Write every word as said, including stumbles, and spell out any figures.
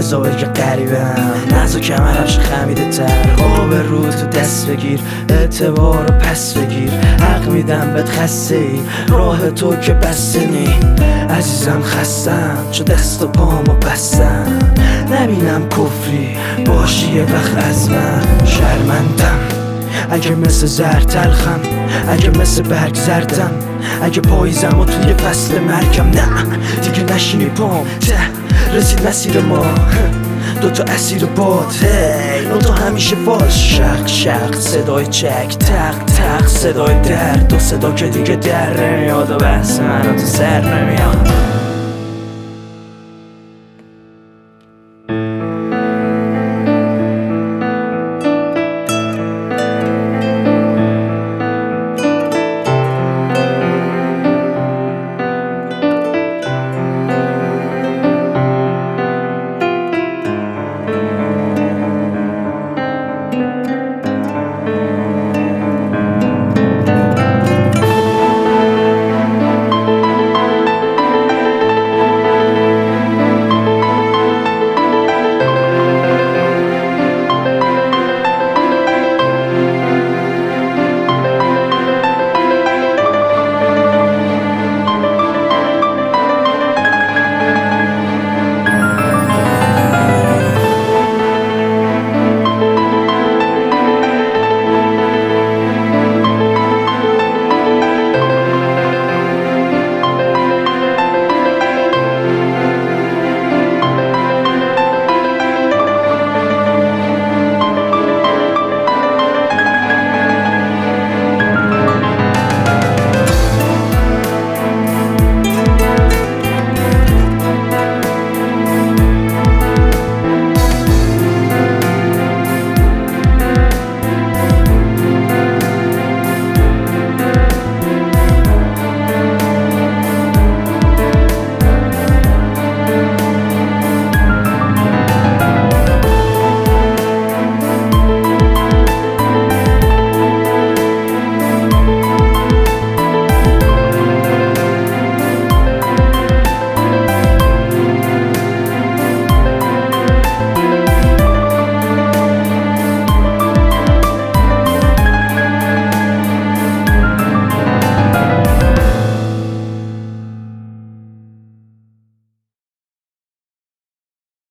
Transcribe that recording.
بزا بگه قریبم، نزا کمرم شه خمیده تر، قاب رو تو دست بگیر، اعتبار رو پس بگیر، حق میدم بهت خسته ای، راه تو که بسته نی. عزیزم خستم چو دست و پامو بستم، نبینم کفری باشی یه وقت از من. شرمندم اگه مثل زر تلخم، اگه مثل برگ زردم، اگه پاییزم و توی فصل مرگم، نه دیگه نشینی پام ته رسید مسیر ما، دوتا اسیر باد هی نوتا همیشه باز. شق شق صدای چک تق تق صدای درد، دو صدا که دیگه در نمیاد و بحث من تو سر نمیاد.